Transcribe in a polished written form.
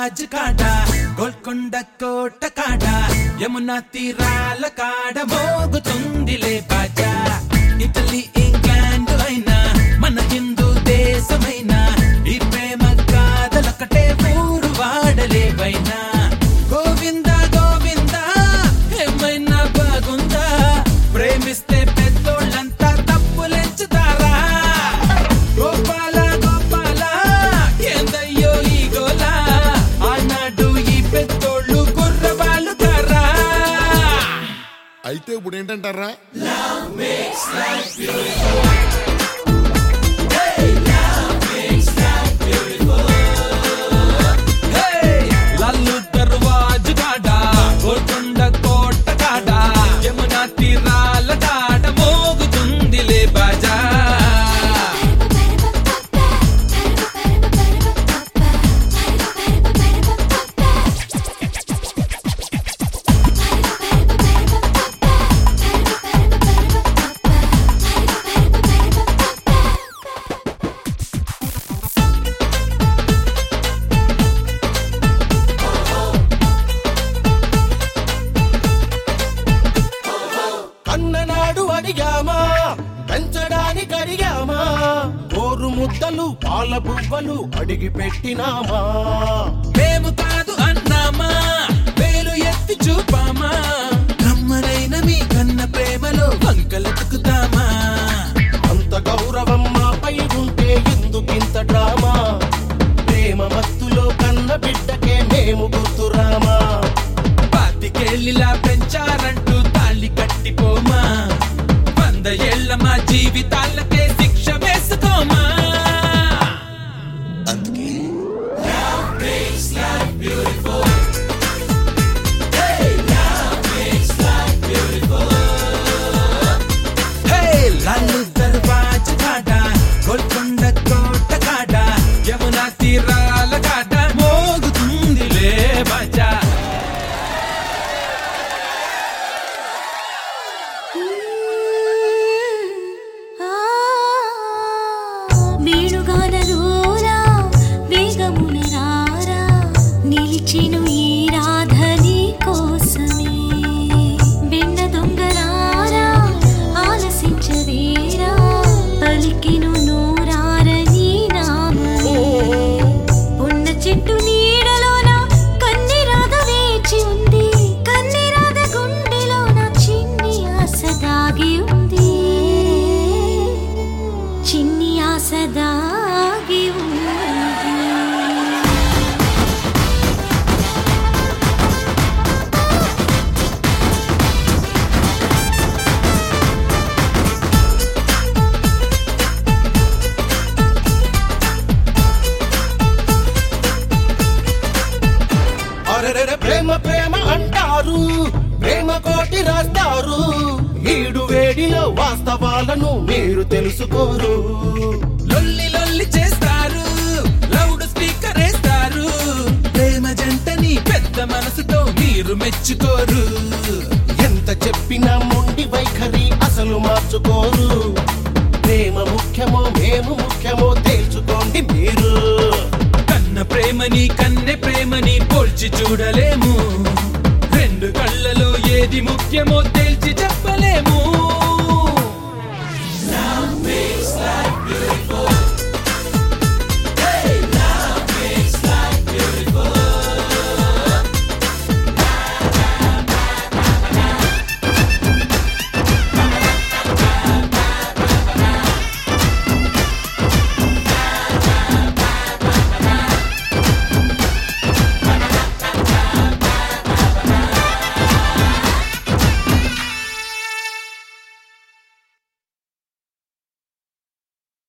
దర్వాజ్ కాడ గోల్కొండ కోట కాడ యమునా తీరాల కాడ మోగుతుందిలే బాజా ఇటలీ ఇంగ్లాండ్ అయినా మన హిందూ దేశమైనా ఈ ప్రేమ కాదలొకటే ఊరు వాడలేవైనా గోవిందా గోవిందా ఏమైనా బాగుందా ప్రేమిస్తే పెద్దోళ్ళంతా తప్పులెంచుతారా గోపాల గోపాల ఏందయ్యో ఈ గోలా ఆనాడు ఈ పెద్దోళ్ళు కుర్రవాళ్ళు కారా అయితే ఇప్పుడు ఏంటంటారా లల్లు దర్వాజ్ కాడ గోల్కొండ కోట కాడ యమునా తీరాల కాడ మోగుతుందిలే బాజా అన్ననాడు అడిగామా పెంచడానికి అడిగామా కోరు ముద్దలు పాల బువ్వలు అడిగి పెట్టినామా మేము కాదు అన్నామా వేలు ఎత్తి చూపామా కమ్మనైన మీ కన్న ప్రేమలో వంకలెతుకుతామా అంత గౌరవం మాపై ఉంటే ఎందుకింత డ్రామా ప్రేమ మత్తులో కన్న బిడ్డకే మేము గుర్తురామా పాతికేళ్ళిలా పెంచారంటూ తాళి కట్టిపోమా 100 ఏళ్ల మా జీవితాలకే శిక్ష వేసుకోమా అందుకే లల్లు దర్వాజ్ కాడ గోల్కొండ కోట కాడ యమునా తీరాల కాడ మోగుతుందిలే బాజా వేణుగానలోరా వేగమున రారా నిలిచెను ఈ రాధని కోసమే వెన్న దొంగలారా ఆలసించవేరా పలికెను నోరారని నామమే ఉన్న చెట్టు నీడలోన కన్ని రాధ వేచి ఉంది కన్ని రాధ గుండెలోన చిన్ని ఆశ దాగి ఉంది చిన్ని ఆశ దాగి ఉంది అరెరెరె ప్రేమ ప్రేమ అంటారు ప్రేమ కోటి రాస్తారు ఈడు వేడిలో వాస్తవాలను మీరు తెలుసుకోరు లొల్లి లొల్లి చేస్తారు లౌడ్ స్పీకర్ వేస్తారు ప్రేమ జంటని పెద్ద మనసుతో మీరు మెచ్చుకోరు ఎంత చెప్పినా మొండి వైఖరి అసలు మార్చుకోరు ప్రేమ ముఖ్యమో మేము ముఖ్యమో తేల్చుకోండి మీరు కన్న ప్రేమని కన్నె ప్రేమని పోల్చి చూడలేము రెండు కళ్ళలో ఏది ముఖ్యమో తేల్చి చెప్పలేము